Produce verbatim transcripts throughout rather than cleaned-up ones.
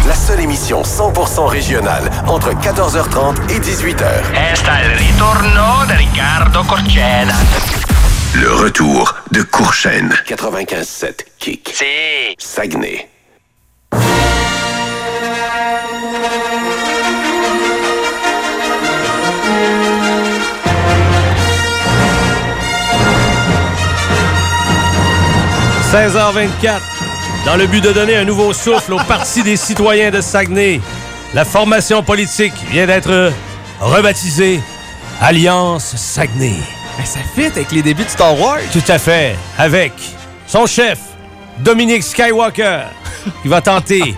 la seule émission cent pour cent régionale entre quatorze heures trente et dix-huit heures. Esta è il ritorno di Riccardo Corcena. Le retour de Courchène. quatre-vingt-quinze sept Kick. Si. Saguenay. seize heures vingt-quatre. Dans le but de donner un nouveau souffle au Parti des citoyens de Saguenay, la formation politique vient d'être rebaptisée Alliance Saguenay. Ben, ça fit avec les débuts de Star Wars. Tout à fait. Avec son chef, Dominique Skywalker, qui va tenter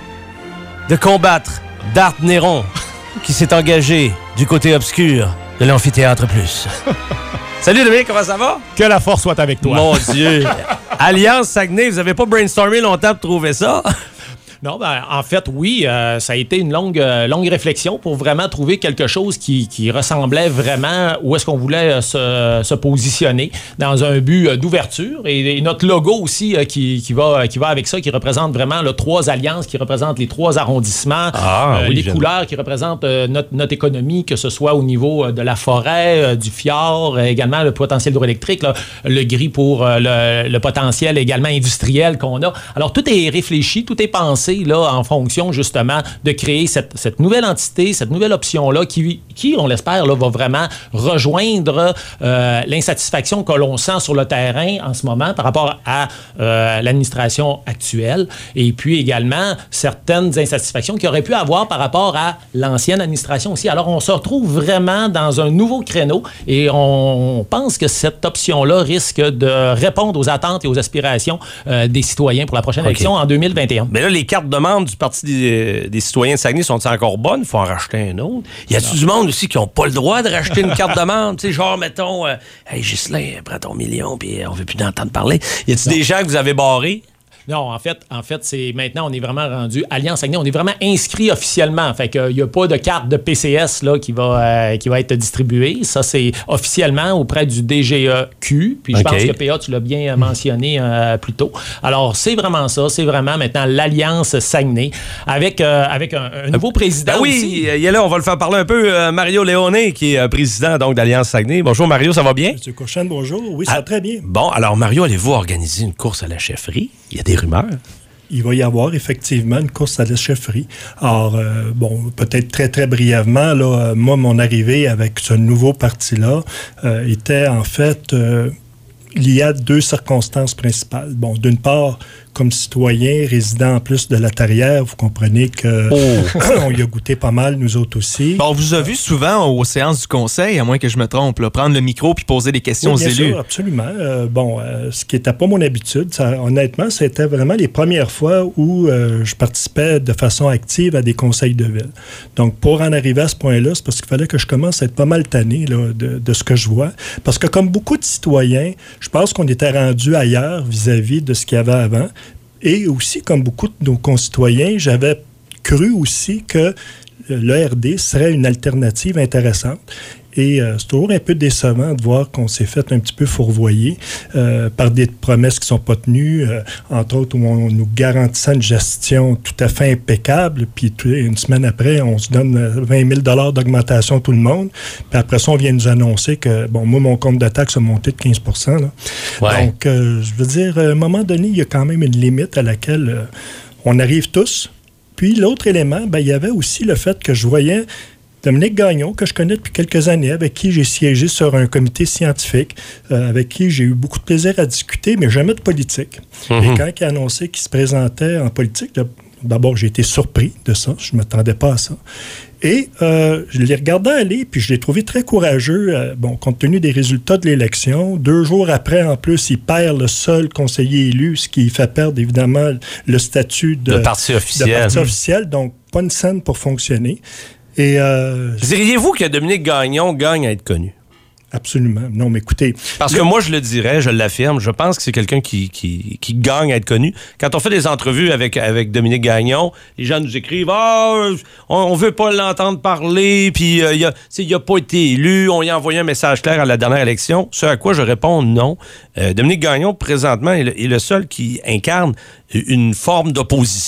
de combattre Darth Néron, qui s'est engagé du côté obscur de l'Amphithéâtre Plus. Salut Dominique, comment ça va? Que la force soit avec toi. Mon Dieu. Alliance Saguenay, vous avez pas brainstormé longtemps pour trouver ça? Non, ben, en fait, oui, euh, ça a été une longue, euh, longue réflexion pour vraiment trouver quelque chose qui, qui ressemblait vraiment où est-ce qu'on voulait euh, se, se positionner dans un but euh, d'ouverture. Et, et notre logo aussi euh, qui, qui, va, qui va avec ça, qui représente vraiment là, trois alliances, qui représentent les trois arrondissements, ah, euh, oui, les j'aime. couleurs qui représentent euh, notre, notre économie, que ce soit au niveau euh, de la forêt, euh, du fjord, euh, également le potentiel hydroélectrique, là, le gris pour euh, le, le potentiel également industriel qu'on a. Alors, tout est réfléchi, tout est pensé là, en fonction justement de créer cette, cette nouvelle entité, cette nouvelle option-là qui, qui on l'espère, là, va vraiment rejoindre euh, l'insatisfaction que l'on sent sur le terrain en ce moment par rapport à euh, l'administration actuelle et puis également certaines insatisfactions qu'il aurait pu avoir par rapport à l'ancienne administration aussi. Alors, on se retrouve vraiment dans un nouveau créneau et on pense que cette option-là risque de répondre aux attentes et aux aspirations euh, des citoyens pour la prochaine okay. élection en deux mille vingt et un. Mais là, les cartes de membres du Parti des, des citoyens de Saguenay sont encore bonnes? Il faut en racheter un autre. Y a-tu du monde aussi qui n'ont pas le droit de racheter une carte de membre? Tu sais, genre, mettons, euh, hey, Ghislain, prends ton million, puis on veut plus d'entendre parler. Y a-tu des gens que vous avez barrés? Non, en fait, en fait, c'est maintenant, on est vraiment rendu Alliance Saguenay, on est vraiment inscrit officiellement. Fait qu'il n'y a pas de carte de P C S là, qui, va, euh, qui va être distribuée. Ça, c'est officiellement auprès du D G E Q. Puis je okay. pense que P A, tu l'as bien mentionné euh, plus tôt. Alors, c'est vraiment ça. C'est vraiment maintenant l'Alliance Saguenay avec, euh, avec un, un nouveau président. Ben oui, aussi. il y a là, on va le faire parler un peu. Euh, Mario Léoné, qui est euh, président donc, d'Alliance Saguenay. Bonjour Mario, ça va bien? Monsieur Courchène, bonjour. Oui, ça ah, va très bien. Bon, alors Mario, allez-vous organiser une course à la chefferie? Il y a des rumeurs. Il va y avoir effectivement une course à la chefferie. Alors, euh, bon, peut-être très, très brièvement, là, moi, mon arrivée avec ce nouveau parti-là euh, était en fait euh, liée à deux circonstances principales. Bon, d'une part, comme citoyen résident en plus de la Terrière, vous comprenez qu'on oh. y a goûté pas mal, nous autres aussi. Bon, on vous a vu souvent aux séances du Conseil, à moins que je me trompe, là, prendre le micro puis poser des questions oui, bien aux élus. Sûr, absolument. Euh, bon, euh, ce qui n'était pas mon habitude, ça, honnêtement, c'était vraiment les premières fois où euh, je participais de façon active à des conseils de ville. Donc, pour en arriver à ce point-là, c'est parce qu'il fallait que je commence à être pas mal tanné là, de, de ce que je vois. Parce que comme beaucoup de citoyens, je pense qu'on était rendu ailleurs vis-à-vis de ce qu'il y avait avant. Et aussi, comme beaucoup de nos concitoyens, j'avais cru aussi que l'E R D serait une alternative intéressante. Et euh, c'est toujours un peu décevant de voir qu'on s'est fait un petit peu fourvoyer euh, par des promesses qui ne sont pas tenues, euh, entre autres où on nous garantissait une gestion tout à fait impeccable, puis une semaine après, on se donne vingt mille dollars d'augmentation tout le monde, puis après ça, on vient nous annoncer que, bon, moi, mon compte de taxe a monté de quinze pour cent. Là. Ouais. Donc, euh, je veux dire, à un moment donné, il y a quand même une limite à laquelle euh, on arrive tous. Puis l'autre élément, ben, il y avait aussi le fait que je voyais Dominique Gagnon, que je connais depuis quelques années, avec qui j'ai siégé sur un comité scientifique, euh, avec qui j'ai eu beaucoup de plaisir à discuter, mais jamais de politique. Mm-hmm. Et quand il a annoncé qu'il se présentait en politique, d'abord, j'ai été surpris de ça. Je ne m'attendais pas à ça. Et euh, je l'ai regardé aller, puis je l'ai trouvé très courageux, euh, bon, compte tenu des résultats de l'élection. Deux jours après, en plus, il perd le seul conseiller élu, ce qui fait perdre, évidemment, le statut de, de parti officiel. De parti officiel, donc pas une scène pour fonctionner. Et euh, diriez-vous que Dominique Gagnon gagne à être connu? Absolument. Non, mais écoutez... Parce que moi, je le dirais, je l'affirme, je pense que c'est quelqu'un qui, qui, qui gagne à être connu. Quand on fait des entrevues avec, avec Dominique Gagnon, les gens nous écrivent « Ah, oh, on, on veut pas l'entendre parler, puis euh, il n'a pas été élu, on lui a envoyé un message clair à la dernière élection. » Ce à quoi je réponds non. Euh, Dominique Gagnon, présentement, est le, est le seul qui incarne une forme d'opposition,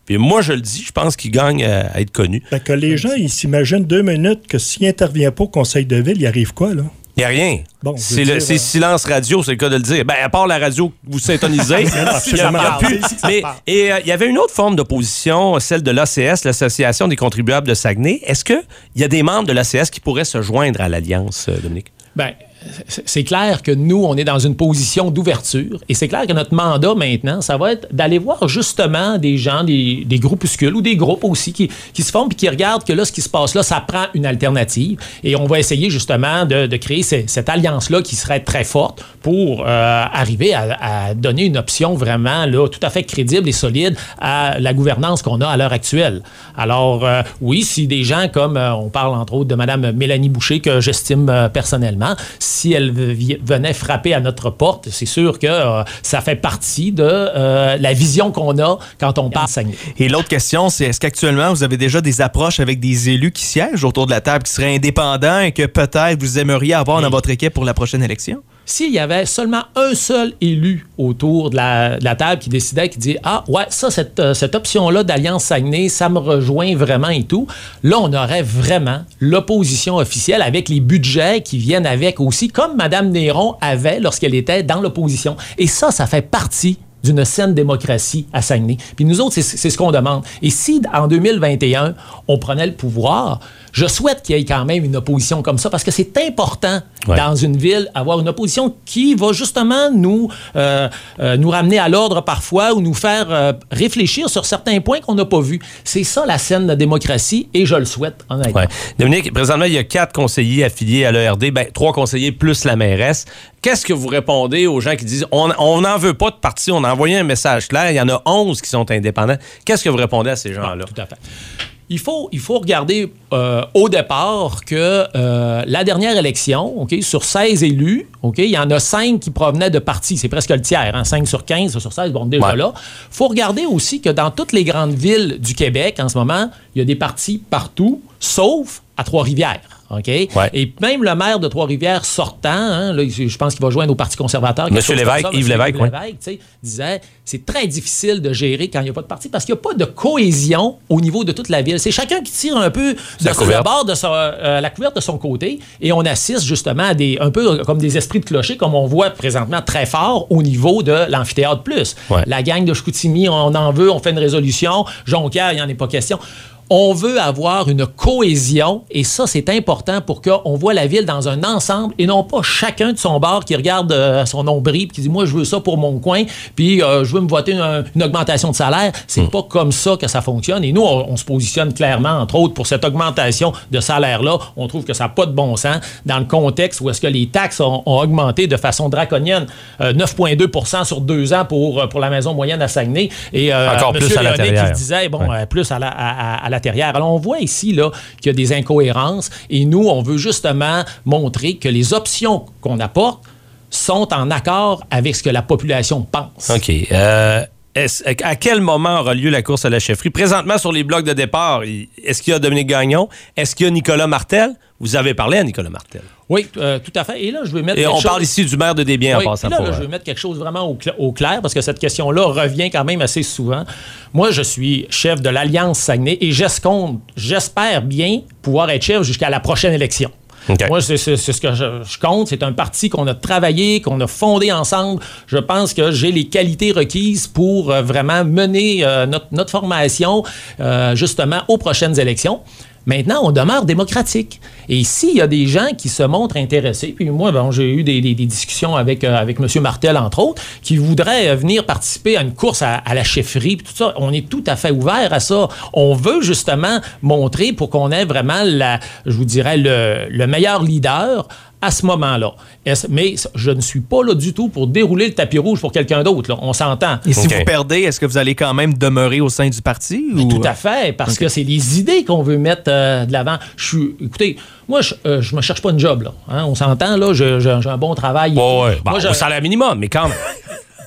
Puis moi, je le dis, je pense qu'il gagne à, à être connu. Fait que les gens, ils s'imaginent deux minutes que s'il n'intervient pas au conseil de ville, il arrive quoi, là? Il n'y a rien. Bon, c'est dire, le, c'est euh... silence radio, c'est le cas de le dire. Ben, à part la radio que vous syntonisez, il n'y a, a plus. Mais et, euh, il y avait une autre forme d'opposition, celle de l'A C S, l'Association des contribuables de Saguenay. Est-ce qu'il y a des membres de l'A C S qui pourraient se joindre à l'Alliance, Dominique? Bien, c'est clair que nous, on est dans une position d'ouverture et c'est clair que notre mandat maintenant, ça va être d'aller voir justement des gens, des, des groupuscules ou des groupes aussi qui, qui se forment et qui regardent que là, ce qui se passe là, ça prend une alternative et on va essayer justement de, de créer ces, cette alliance-là qui serait très forte pour euh, arriver à, à donner une option vraiment là, tout à fait crédible et solide à la gouvernance qu'on a à l'heure actuelle. Alors, euh, oui, si des gens comme, euh, on parle entre autres de Mme Mélanie Boucher, que j'estime euh, personnellement, si elle venait frapper à notre porte, c'est sûr que euh, ça fait partie de euh, la vision qu'on a quand on parle de Saguenay. Et l'autre question, c'est est-ce qu'actuellement, vous avez déjà des approches avec des élus qui siègent autour de la table, qui seraient indépendants et que peut-être vous aimeriez avoir dans votre équipe pour la prochaine élection? S'il y avait seulement un seul élu autour de la, de la table qui décidait, qui dit « Ah, ouais, ça, cette, euh, cette option-là d'Alliance Saguenay, ça me rejoint vraiment et tout », là, on aurait vraiment l'opposition officielle avec les budgets qui viennent avec aussi, comme Mme Néron avait lorsqu'elle était dans l'opposition. Et ça, ça fait partie d'une saine démocratie à Saguenay. Puis nous autres, c'est, c'est ce qu'on demande. Et si, en deux mille vingt et un, on prenait le pouvoir, je souhaite qu'il y ait quand même une opposition comme ça, parce que c'est important, ouais, dans une ville, avoir une opposition qui va justement nous, euh, euh, nous ramener à l'ordre parfois ou nous faire euh, réfléchir sur certains points qu'on n'a pas vus. C'est ça, la saine démocratie, et je le souhaite, honnêtement. Ouais. Dominique, présentement, il y a quatre conseillers affiliés à l'E R D, ben, trois conseillers plus la mairesse. Qu'est-ce que vous répondez aux gens qui disent « On n'en veut pas de parti, on a envoyé un message clair, il y en a onze qui sont indépendants ». Qu'est-ce que vous répondez à ces gens-là? Ah, tout à fait. Il faut, il faut regarder euh, au départ que euh, la dernière élection, okay, sur seize élus, okay, il y en a cinq qui provenaient de partis. C'est presque le tiers, hein, cinq sur quinze sur seize, bon, déjà ouais. là. Il faut regarder aussi que dans toutes les grandes villes du Québec, en ce moment, il y a des partis partout, sauf à Trois-Rivières. OK? Ouais. Et même le maire de Trois-Rivières sortant, hein, là, je pense qu'il va joindre au Parti conservateur. Monsieur Lévesque, ça, Yves Lévesque, oui. Lévesque, disait, c'est très difficile de gérer quand il n'y a pas de parti parce qu'il n'y a pas de cohésion au niveau de toute la ville. C'est chacun qui tire un peu de son bord, de son, euh, la couverte de son côté, et on assiste justement à des, un peu comme des esprits de clocher, comme on voit présentement très fort au niveau de l'amphithéâtre plus. Ouais. La gang de Chicoutimi, on en veut, on fait une résolution. Jonquière, il n'y en est pas question. On veut avoir une cohésion et ça, c'est important pour qu'on voit la ville dans un ensemble et non pas chacun de son bord qui regarde euh, son nombril et qui dit « Moi, je veux ça pour mon coin, puis euh, je veux me voter une, une augmentation de salaire. » C'est mmh. pas comme ça que ça fonctionne. Et nous, on, on se positionne clairement, entre autres, pour cette augmentation de salaire-là. On trouve que ça n'a pas de bon sens dans le contexte où est-ce que les taxes ont, ont augmenté de façon draconienne. Euh, neuf virgule deux pour cent sur deux ans pour, pour la maison moyenne à Saguenay. Et euh, Encore M. plus à l'intérieur. qui disait, bon, ouais. euh, plus à la, à, à la Alors, on voit ici là, qu'il y a des incohérences et nous, on veut justement montrer que les options qu'on apporte sont en accord avec ce que la population pense. OK. Euh, est-ce, à quel moment aura lieu la course à la chefferie? Présentement, sur les blocs de départ, est-ce qu'il y a Dominique Gagnon? Est-ce qu'il y a Nicolas Martel? Vous avez parlé à Nicolas Martel. Oui, euh, tout à fait. Et là, je veux mettre. Et on chose... parle ici du maire de Desbiens oui, en passant. Là, pour, là, je veux mettre quelque chose vraiment au, cl- au clair parce que cette question-là revient quand même assez souvent. Moi, je suis chef de l'Alliance Saguenay et j'escompte, j'espère bien pouvoir être chef jusqu'à la prochaine élection. Okay. Moi, c'est, c'est, c'est ce que je, je compte. C'est un parti qu'on a travaillé, qu'on a fondé ensemble. Je pense que j'ai les qualités requises pour euh, vraiment mener euh, notre, notre formation euh, justement aux prochaines élections. Maintenant, on demeure démocratique. Et s'il y a des gens qui se montrent intéressés, puis moi, bon, j'ai eu des, des, des discussions avec, euh, avec M. Martel, entre autres, qui voudraient venir participer à une course à, à la chefferie, puis tout ça, on est tout à fait ouvert à ça. On veut justement montrer pour qu'on ait vraiment, la, je vous dirais, le, le meilleur leader à ce moment-là. Mais je ne suis pas là du tout pour dérouler le tapis rouge pour quelqu'un d'autre. Là. On s'entend. Et si okay. vous perdez, est-ce que vous allez quand même demeurer au sein du parti? Ou... Tout à fait, parce okay. que c'est les idées qu'on veut mettre euh, de l'avant. Je suis, écoutez, moi, je ne euh, me cherche pas une job. Là. Hein? On s'entend, là, je, je, j'ai un bon travail. Oh, ouais. Bon, moi, je... au salaire minimum, mais quand même.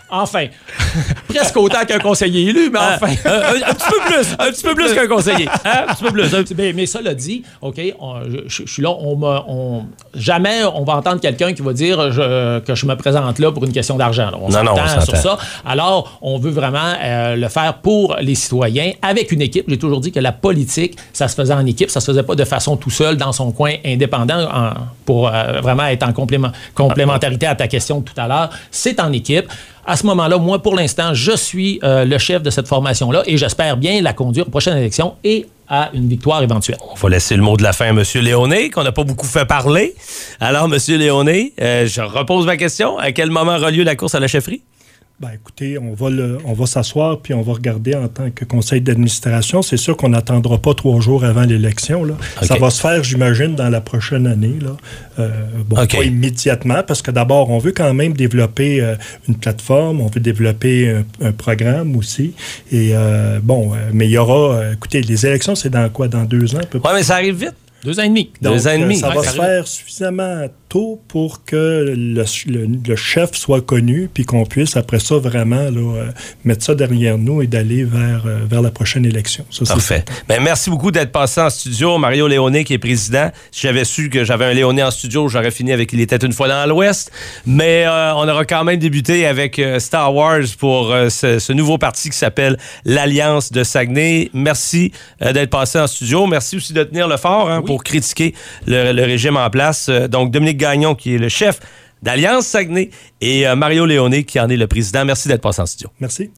Enfin, presque autant qu'un conseiller élu, mais enfin. un, un, un petit peu plus, un petit peu plus qu'un conseiller. Hein? Un petit peu plus. Un petit... Mais, mais ça l'a dit, OK, on, je, je suis là, on m'a, on, jamais on va entendre quelqu'un qui va dire je, que je me présente là pour une question d'argent. Là. On, non, non, on s'entend sur s'entend. ça. Alors, on veut vraiment euh, le faire pour les citoyens, avec une équipe. J'ai toujours dit que la politique, ça se faisait en équipe, ça se faisait pas de façon tout seul, dans son coin, indépendant, en, pour euh, vraiment être en complément, complémentarité à ta question de tout à l'heure. C'est en équipe. À ce moment-là, moi, pour l'instant, je suis euh, le chef de cette formation-là et j'espère bien la conduire aux prochaines élections et à une victoire éventuelle. On va laisser le mot de la fin à M. Léoné, qu'on n'a pas beaucoup fait parler. Alors, M. Léoné, euh, je repose ma question. À quel moment aura lieu la course à la chefferie? Ben, écoutez, on va, le, on va s'asseoir puis on va regarder en tant que conseil d'administration. C'est sûr qu'on n'attendra pas trois jours avant l'élection. Là. Okay. Ça va se faire, j'imagine, dans la prochaine année. Là. Euh, bon, okay. Pas immédiatement, parce que d'abord, on veut quand même développer euh, une plateforme, on veut développer un, un programme aussi. Et euh, bon, euh, mais il y aura... Euh, écoutez, les élections, c'est dans quoi? Dans deux ans? Oui, mais ça arrive vite. Deux ans et demi. Donc, Deux ans et demi. Ça ouais, va ça se arrive. faire suffisamment tôt pour que le, le, le chef soit connu, puis qu'on puisse, après ça, vraiment là, euh, mettre ça derrière nous et d'aller vers, euh, vers la prochaine élection. Ça, Parfait. Ben, merci beaucoup d'être passé en studio. Mario Léoné, qui est président. Si j'avais su que j'avais un Léoné en studio, j'aurais fini avec Il était une fois dans l'Ouest. Mais euh, on aura quand même débuté avec euh, Star Wars pour euh, ce, ce nouveau parti qui s'appelle l'Alliance de Saguenay. Merci euh, d'être passé en studio. Merci aussi de tenir le fort hein, oui. pour critiquer le, le régime en place. Donc, Dominique Gagnon, qui est le chef d'Alliance Saguenay, et euh, Mario Léoné, qui en est le président. Merci d'être passé en studio. Merci.